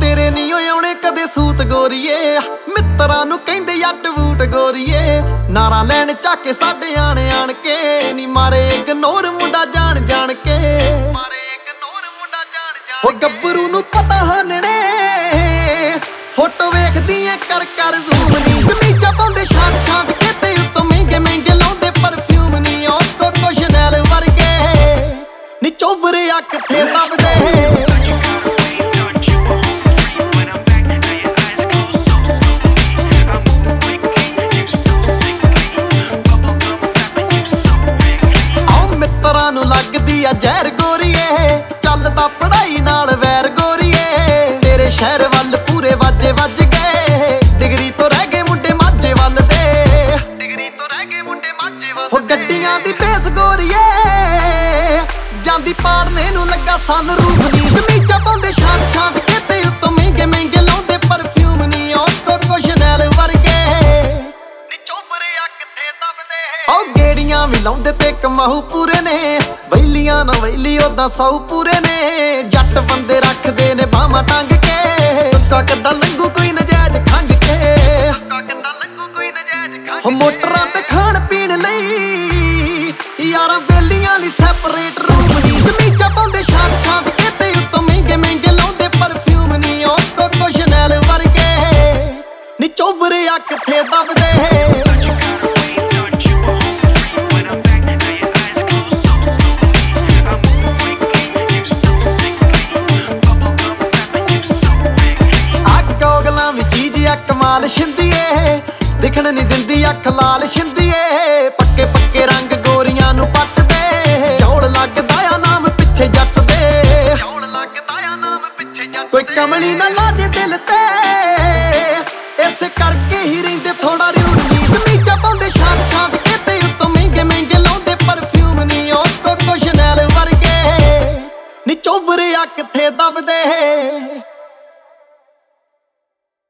ਤੇਰੇ ਨੀ ਆਉਣੇ ਕਦੇ ਸੂਤ ਗੋਰੀਏ, ਮਿੱਤਰਾਂ ਨੂੰ ਕਹਿੰਦੇ ਜੱਟ ਬੂਟ ਗੋਰੀਏ। ਨਾਰਾ ਲੈਣ ਚਾਕੇ ਸਾਡੇ ਆਣ ਕੇ ਨੀ ਮਾਰੇ ਇਗਨੋਰ ਮੁੰਡਾ ਜਾਣ ਕੇ, ਹੋ ਗੱਭਰੂ ਨੂੰ ਪਤਾ ਹਾਨਣੇ ਫੋਟੋ ਵੇਖਦੀ ਐ ਕਰ ਜ਼ੂਮ ਨੀ। ਕਮੀਜ਼ਾਂ ਪਾਉਂਦੇ ਛਾਂਟ ਕੇ ਤੇ ਉੱਤੋਂ ਮਹਿੰਗੇ ਲਾਉਂਦੇ ਪਰਫਿਊਮ ਨੀ। ਉਹ ਕੋਕੋ ਸ਼ਨੈਲ ਵਰਗੇ ਨੀ ਚੋਬਰੇ ਅੱਖ ਤੇ ਲੱਭਦੇ। ਨੂੰ ਲੱਗਦੀ ਆ ਜ਼ਹਿਰ ਗੋਰੀਏ, ਚੱਲਦਾ ਪੜਾਈ ਨਾਲ ਵੈਰ ਗੋਰੀਏ। ਤੇਰੇ ਸ਼ਹਿਰ ਵੱਲ ਪੂਰੇ ਵਾਜੇ ਵੱਜ ਗਏ, ਡਿਗਰੀ ਤੋਂ ਰਹਿ ਗਏ ਮੁੰਡੇ ਮਾਝੇ ਵੱਲ ਦੇ। ਹੋ ਗੱਡੀਆਂ ਦੀ ਬੇਸ ਗੋਰੀਏ, ਜਾਂਦੀ ਪਾੜਨੇ ਨੂੰ ਲੱਗਾ ਸਨ ਰੂਪ ਨੀ। ਕਮੀਜ਼ਾਂ ਪਾਉਂਦੇ ਛਾਂਟ ਕੇ ਤੇ ਉੱਤੋਂ ਮਹਿੰਗੇ ਲਾਉਂਦੇ ਪਰਫਿਊਮ ਨੀ। ਉਹ ਕੋਕੋ ਸ਼ਨੈਲ ਵਰਗੇ ਨੀ ਚੋਬਰੇ ਅੱਖ ਤੇ ਦਬਦੇ। ਉਹ ਗੇੜੀਆਂ ਵੀ ਲਾਉਂਦੇ ਤੇ ਕਮਾਊ ਪੂਰੇ ਨੇ, ਵੈਲੀਆਂ ਨਾ ਵੈਲੀ ਉਦਾਂ ਸੌ ਪੂਰੇ ਨੇ। ਜੱਟ ਬੰਦੇ ਰੱਖਦੇ ਨੇ ਬਾਹਾਂ ਟੰਗ ਕੇ, ਸੁੱਕਾ ਕਿੱਦਾਂ ਲੰਘੂ ਕੋਈ ਨਜਾਇਜ਼ ਖੰਗ ਕੇ। ਹੋ ਮੋਟਰਾਂ ਤੇ ਖਾਣ ਪੀਣ ਲਈ ਯਾਰਾਂ ਬੇਲੀਆਂ ਲਈ ਸੈਪਰੇਟ ਰੂਮ ਨੀ। ਕਮੀਜ਼ਾਂ ਪਾਉਂਦੇ ਛਾਂਟ ਕੇ ਤੇ ਉੱਤੋਂ ਮਹਿੰਗੇ ਲਾਉਂਦੇ ਪਰਫਿਊਮ ਨੀ। ਉਹ ਕੋਕੋ ਸ਼ਨੈਲ ਵਰਗੇ ਨੀ ਚੋਬਰੇ ਅੱਖ ਤੇ ਦਬਦੇ। ਕਮਾਲ ਛਿੰਦੀਏ ਦਿਖਣ ਨੀ ਦਿੰਦੀ ਅੱਖ ਲਾਲ ਛਿੰਦੀਏ। ਪੱਕੇ ਰੰਗ ਗੋਰੀਆਂ ਨੂੰ ਪੱਟਦੇ, ਚੌੜ ਲੱਗਦਾ ਆ ਨਾਮ ਪਿੱਛੇ ਜੱਟ ਦੇ। ਕੋਈ ਕਮਲੀ ਨਾ ਲਾਜੇ ਦਿਲ ਤੇ, ਇਸ ਕਰਕੇ ਹੀ ਰਹਿੰਦੇ ਥੋੜਾ ਰਿਊੜ ਨੀ। ਕਮੀਜ਼ਾਂ ਪਾਉਂਦੇ ਛਾਂਟ ਕੇ ਤੇ ਉੱਤੋਂ ਮਹਿੰਗੇ ਲਾਉਂਦੇ ਪਰਫਿਊਮ ਨੀ। ਉਹ ਕੋਕੋ ਸ਼ਨੈਲ ਵਰਗੇ ਨੀ ਚੋਬਰੇ ਅੱਖ ਤੇ ਦਬਦੇ।